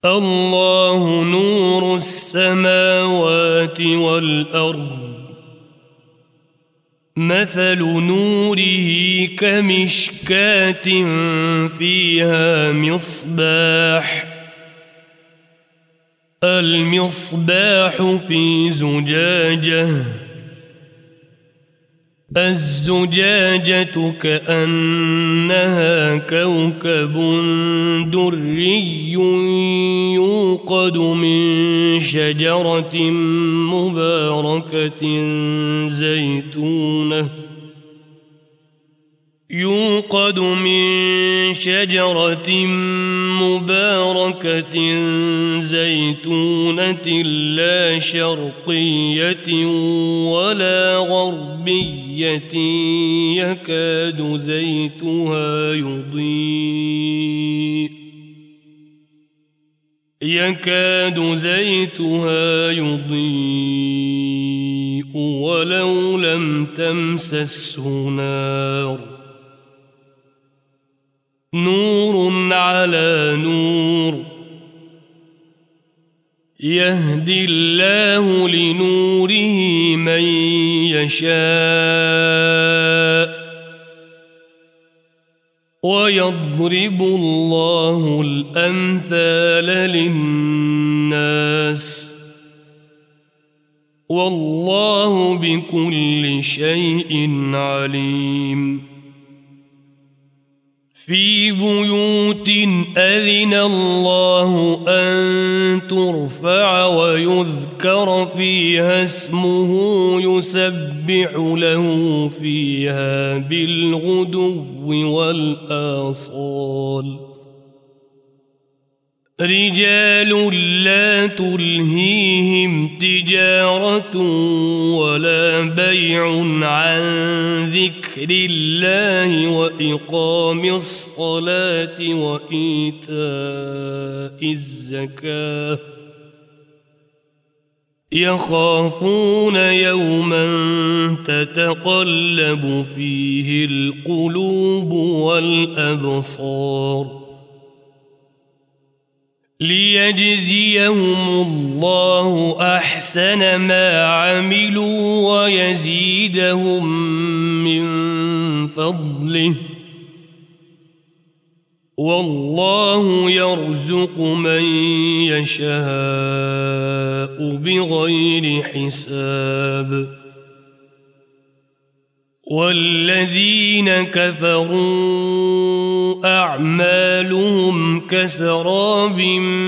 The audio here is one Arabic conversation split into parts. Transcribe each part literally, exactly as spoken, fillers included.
الله نور السماوات والأرض مثل نوره كمشكاة فيها مصباح المصباح في زجاجة الزجاجة كأنها كوكب دري يوقد من شجرة مباركة زيتونة يوقد من شجرة مباركة زيتونة لا شرقية ولا غربية يكاد زيتها يضيء يكاد زيتها يضيء ولو لم تمسسه نار نور على نور يهدي الله لنوره من يشاء ويضرب الله الأمثال للناس والله بكل شيء عليم في بيوت أذن الله أن ترفع ويذكر فيها اسمه يسبح له فيها بالغدو والآصال رجال لا تلهيهم تجارة ولا بيع عن ذكر الله وإقام الصلاة وإيتاء الزكاة يخافون يوما تتقلب فيه القلوب والأبصار ليجزيهم الله أحسن ما عملوا ويزيدهم من فضله والله يرزق من يشاء بغير حساب والذين كفروا أعمالهم كسراب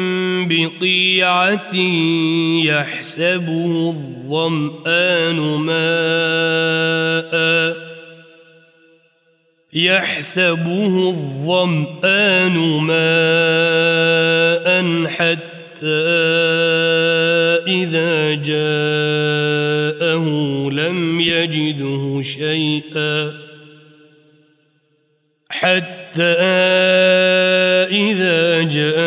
بقيعة يحسبه الظمآن ماءً يحسبه الظمآن ماءً حتى إذا جاءه لم يجده شيئا حتى إذا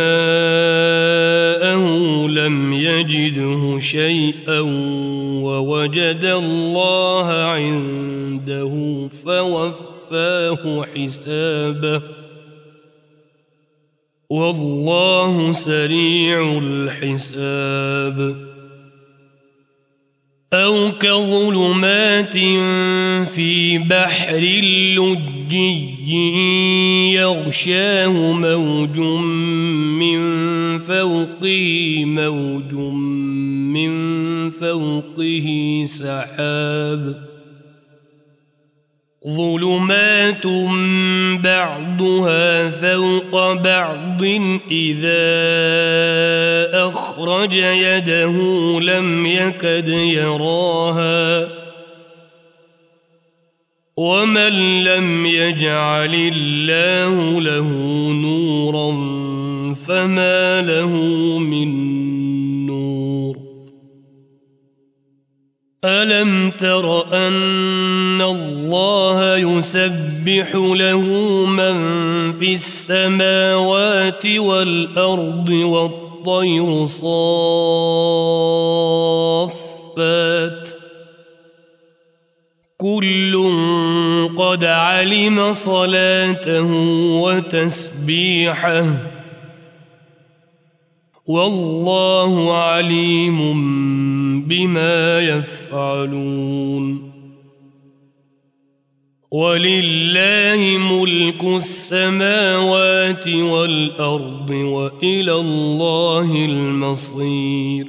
جاءه لم يجده شيئا ووجد الله عنده فوفاه حسابه والله سريع الحساب أو كظلمات في بحر لجي يغشاه موج من فوقه موج من فوقه سحاب ظلمات بعضها فوق بعض إذا أخرج يده لم يكد يراها ومن لم يجعل الله له نورا فما له من نور ألم تر أن الله يسبح له من في السماوات والأرض والطير صافات كل قد علم صلاته وتسبيحه والله عليم بما يفعلون ولله ملك السماوات والأرض وإلى الله المصير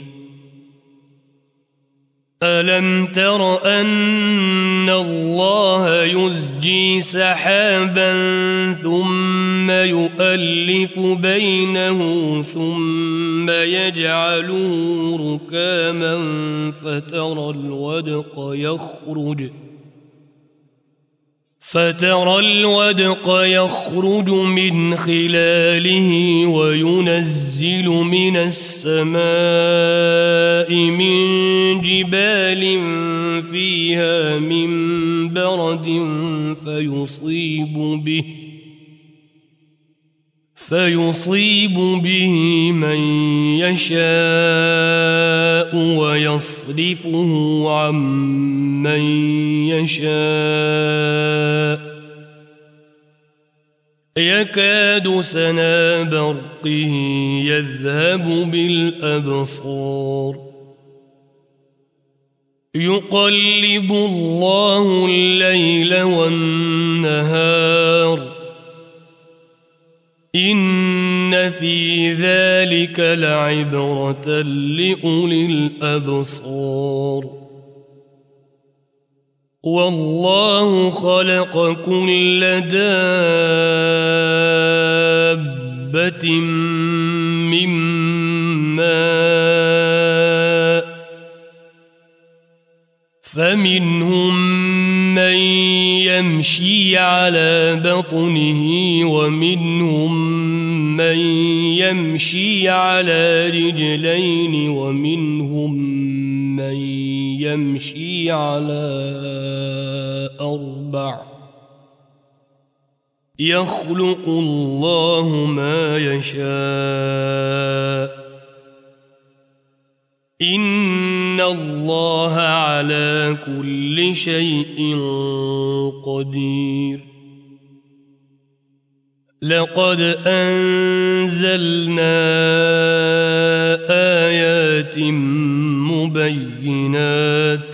ألم تر أن الله يزجي سحابا ثم يؤلف بينه ثم يجعله ركاما فترى الودق يخرج فترى الودق يخرج من خلاله وينزل من السماء من جبال فيها من برد فيصيب به فيصيب به من يشاء ويصرفه عن من يشاء يكاد سنا برقه يذهب بالأبصار يقلب الله الليل والنهار إن في ذلك لعبرة لأولي الأبصار والله خلق كل دابة من ماء فمنهم من يمشي على بطنه ومنهم من يمشي على رجلين ومنهم من يمشي على أربع يخلق الله ما يشاء إن الله على كل شيء قدير لقد أنزلنا آيات مبينات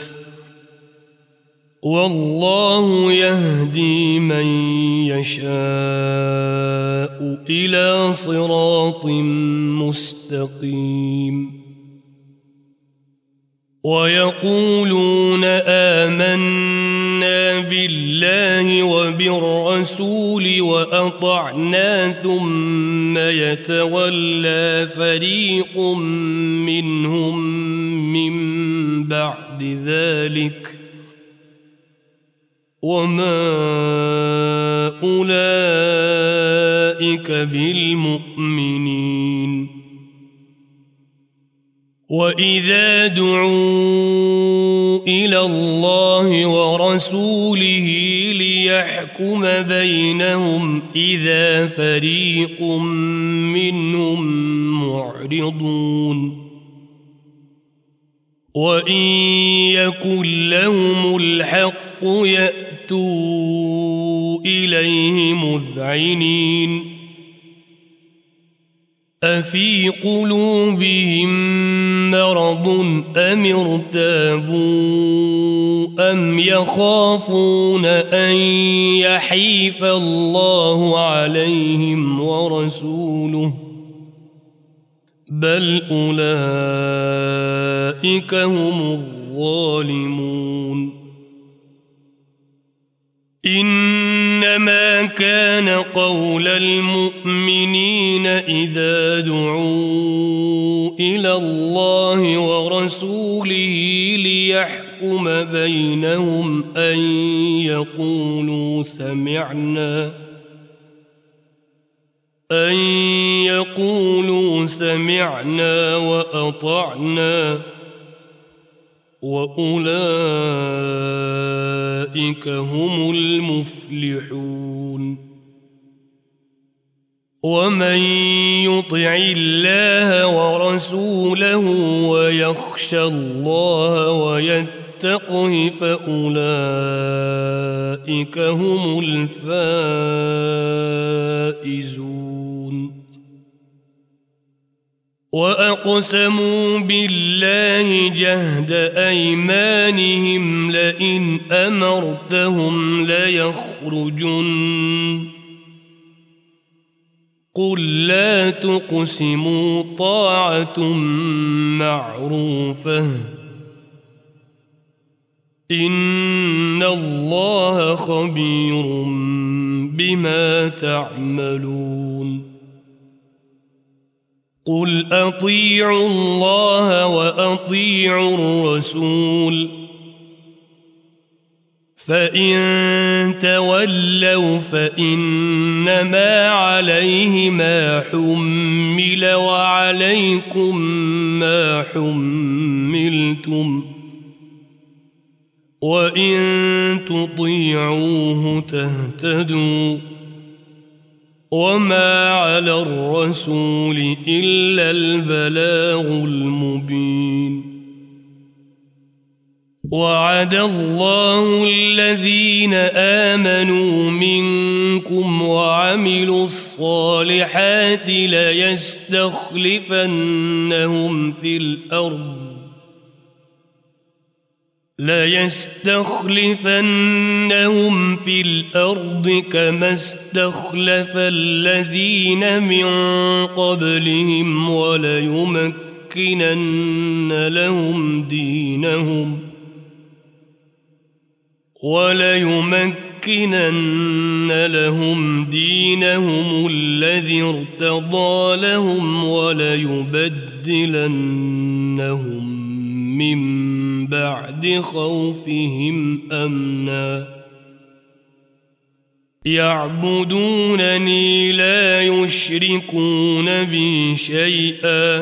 والله يهدي من يشاء إلى صراط مستقيم ويقولون آمنا بالله وبالرسول وأطعنا ثم يتولى فريق منهم من بعد ذلك وما أولئك بالمؤمنين وإذا دعوا إلى الله ورسوله ليحكم بينهم إذا فريق منهم معرضون وإن يكن لهم الحق يأتوا إليه مذعنين أفي قلوبهم مرض أم ارتابوا أم يخافون أن يحيف الله عليهم ورسوله بل أولئك هم الظالمون إنما كان قول المؤمنين إذا دعوا إلى الله ورسوله ليحكم بينهم أن يقولوا سمعنا أن يقولوا سمعنا وأطعنا وأولئك هم المفلحون ومن يطع الله ورسوله ويخشى الله ويتقه فأولئك هم الفائزون وأقسموا بالله جهد أيمانهم لئن أمرتهم ليخرجن قل لا تقسموا طاعة معروفة إن الله خبير بما تعملون قل أطيعوا الله وأطيعوا الرسول فإن تولوا فإنما عليه ما حمل وعليكم ما حملتم وإن تطيعوه تهتدوا وما على الرسول إلا البلاغ المبين وعد الله الذين آمنوا منكم وعملوا الصالحات ليستخلفنهم في الأرض ليستخلفنهم في الأرض كما استخلف الذين من قبلهم وليمكنن لهم دينهم وليمكنن لهم دينهم الذي ارتضى لهم وليبدلنهم من بعد خوفهم أمنا يعبدونني لا يشركون بي شيئا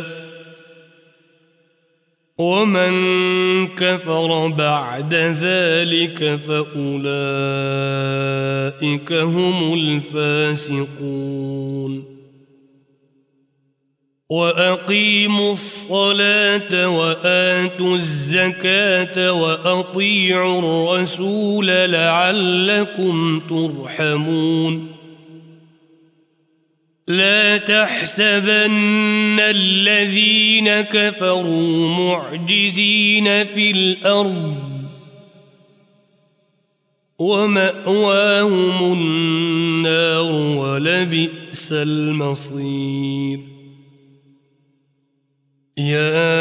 ومن كفر بعد ذلك فأولئك هم الفاسقون وأقيموا الصلاة وآتوا الزكاة وأطيعوا الرسول لعلكم ترحمون لا تحسبن الذين كفروا معجزين في الأرض ومأواهم النار ولبئس المصير يا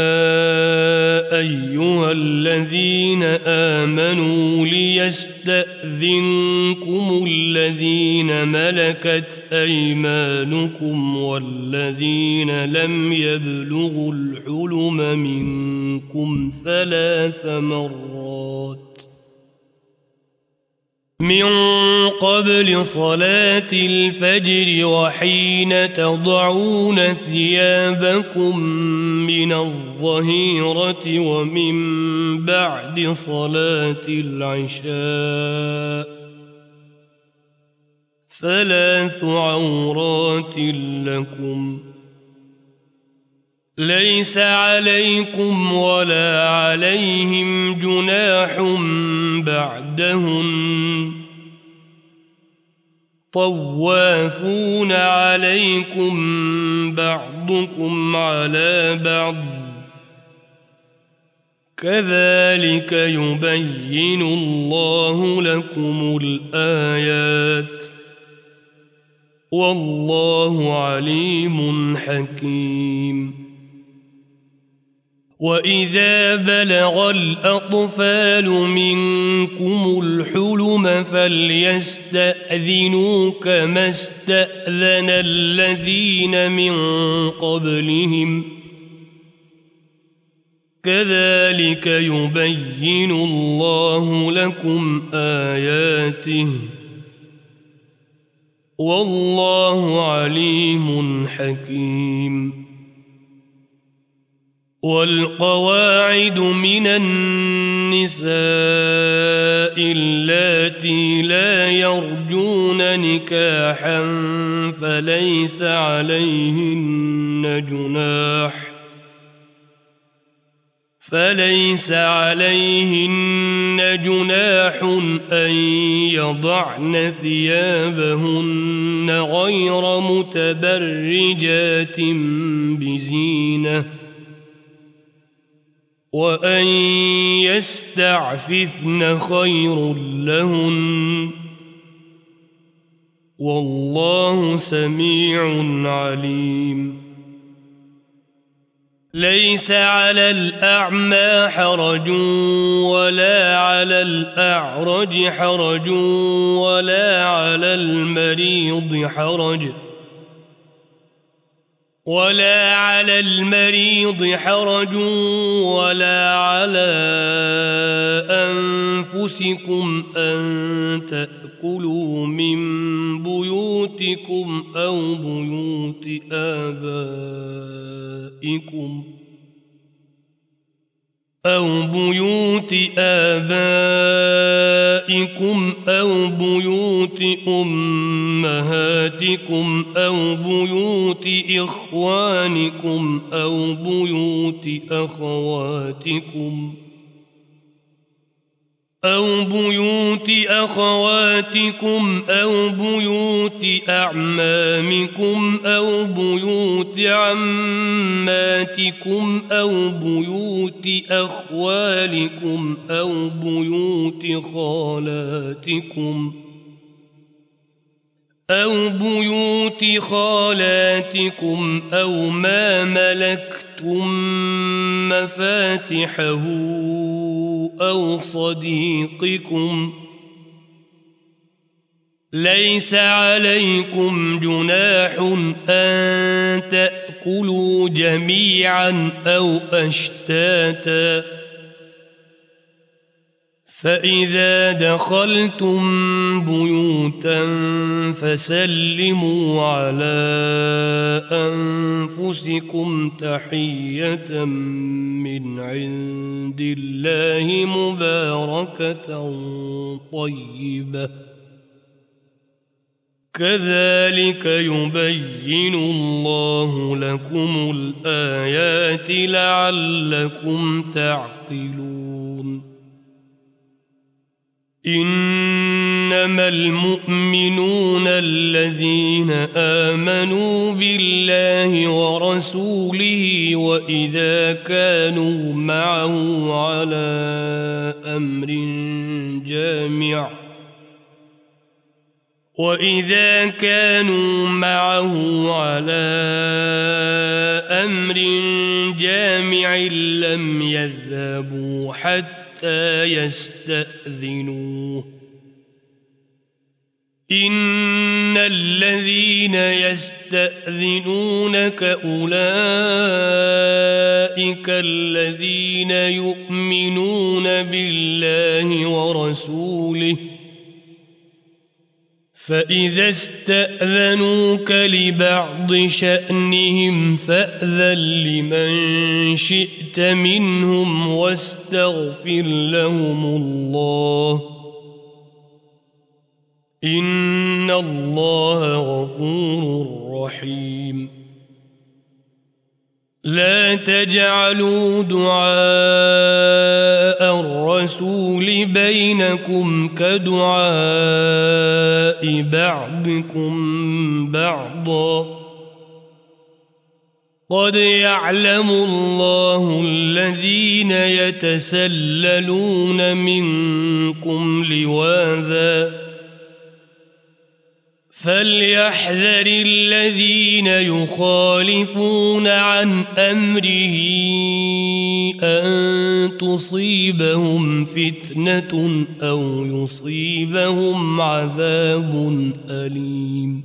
أيها الذين آمنوا ليستأذنكم الذين ملكت أيمانكم والذين لم يبلغوا الحلم منكم ثلاث مرات من قبل صلاة الفجر وحين تضعون ثيابكم من الظهيرة ومن بعد صلاة العشاء ثلاث عورات لكم ليس عليكم ولا عليهم جناح بعدهن طوافون عليكم بعضكم على بعض كذلك يبين الله لكم الآيات والله عليم حكيم وإذا بلغ الأطفال منكم الحلم فليستأذنوا كما استأذن الذين من قبلهم كذلك يبين الله لكم آياته والله عليم حكيم والقواعد من النساء اللاتي لا يرجون نكاحا فليس عليهن جناح فليس عليهن جناح أن يضعن ثيابهن غير متبرجات بزينة وأن يستعففن خير لهن والله سميع عليم. ليس على الأعمى حرج ولا على الأعرج حرج ولا على المريض حرج ولا على المريض حرج ولا على أنفسكم أن تأكلوا من بيوتكم أو بيوت آبائكم أو بيوت آبائكم أو بيوت أمهاتكم أو بيوت إخوانكم أو بيوت أخواتكم أو بيوت أخواتكم أو بيوت أعمامكم أو بيوت عماتكم أو بيوت أخوالكم أو بيوت خالاتكم أو بيوت خالاتكم أو ما ملكتم مفاتحه أو صديقكم. ليس عليكم جناح أن تأكلوا جميعا أو أشتاتا فإذا دخلتم بيوتا فسلموا على أنفسكم تحية من عند الله مباركة طيبة كذلك يبين الله لكم الآيات لعلكم تعقلون. إنما المؤمنون الذين آمنوا بالله ورسوله وإذا كانوا معه على أمر جامع وإذا كانوا معه على أمر جامع لم يذهبوا حتى يستأذنوه. إن الذين يستأذنونك أولئك الذين يؤمنون بالله ورسوله فإذا استأذنوك لبعض شأنهم فأذن لمن شئت منهم واستغفر لهم الله إن الله غفور رحيم. لا تجعلوا دعاء الرسول بينكم كدعاء بعضكم بعضا قد يعلم الله الذين يتسللون منكم لواذا فليحذر الذين يخالفون عن أمره أن تصيبهم فتنة أو يصيبهم عذاب أليم.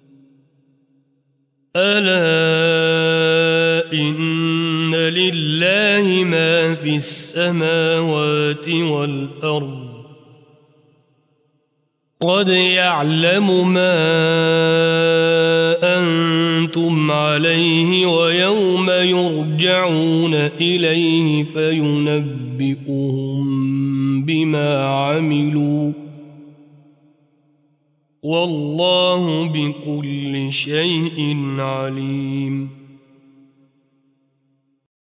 ألا إن لله ما في السماوات والأرض قد يعلم ما أنتم عليه ويوم يرجعون إليه فينبئهم بما عملوا والله بكل شيء عليم.